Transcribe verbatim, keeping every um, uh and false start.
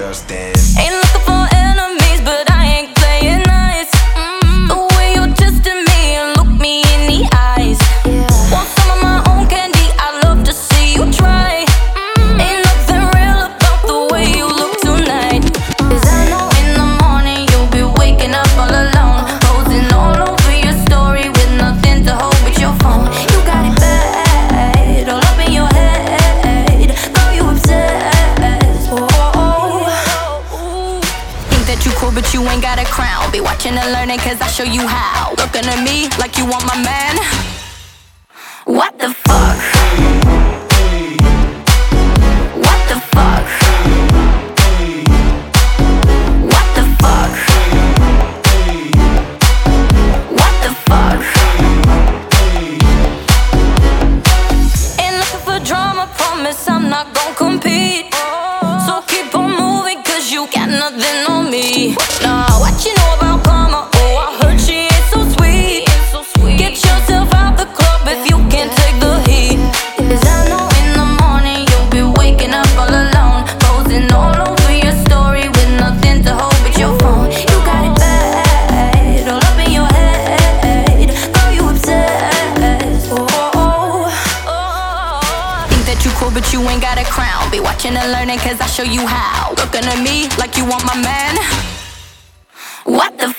just dance. Ain't looking for enemies, but I ain't playing nice. Mm-hmm. The way you're testing me and look me in the eyes. Yeah. Want some of my own candy? I'd love to see you try. Mm-hmm. Ain't nothing real about the way you look tonight. 'Cause I know in the morning you'll be waking up all alone, posing all over your story with nothing to hold but your phone. You got it bad, all up in your head. Girl, you obsessed. Oh. Think that you cool, but you ain't got a crown. Be watching and learning, 'cause I show you how. Looking at me like you want my man. What the fuck? What the fuck? What the fuck? What the fuck? Ain't looking for drama, promise I'm not gon' compete. So keep on moving, 'cause you got nothing on me. Nah, what you know about karma? Oh, I heard she ain't so sweet. Get yourself out the club if you can't take the heat. 'Cause I know in the morning you'll be waking up all alone, posing all over your story with nothing to hold but your phone. You got it bad, all up in your head. Girl, you obsessed. Oh. Think that you cool, but you ain't got a crown. Be watching and learning, 'cause I show you how. Looking at me like you want my man. What the